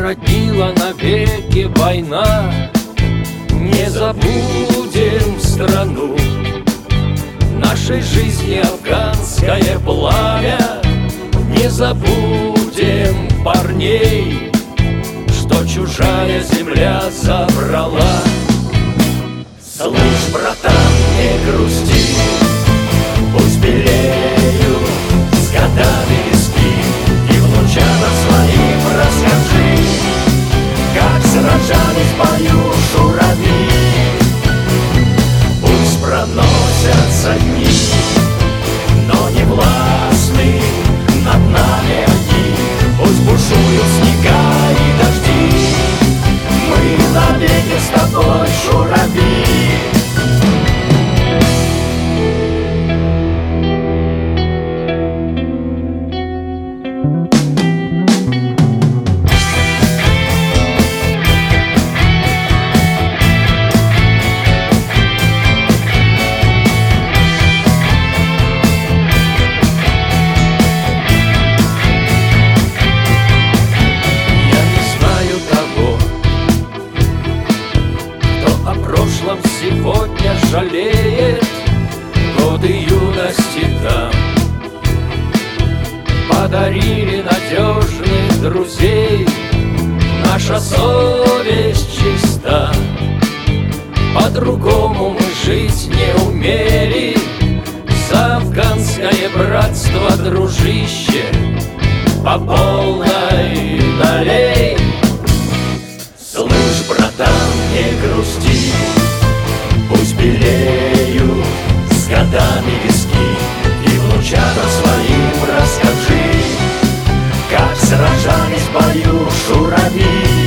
породнила навеки война. Не забудем страну нашей жизни афганское пламя. Не забудем парней, что чужая земля забрала. Слышь, братан, не грусти, пусть белеют с годами виски, и внучатам своим расскажи, как сражались в бою шурави. Пусть проносятся дни, но не властны над нами они. Пусть бушуют снега и дожди, мы навеки с тобой шурави. Сегодня жалеет годы юности там. Подарили надежных друзей, наша совесть чиста. По-другому мы жить не умели, за афганское братство, дружище, по полной налей. Слышь, братан, не грусти, пусть белеют с годами виски, и внучатам своим расскажи, как сражались в бою шурави.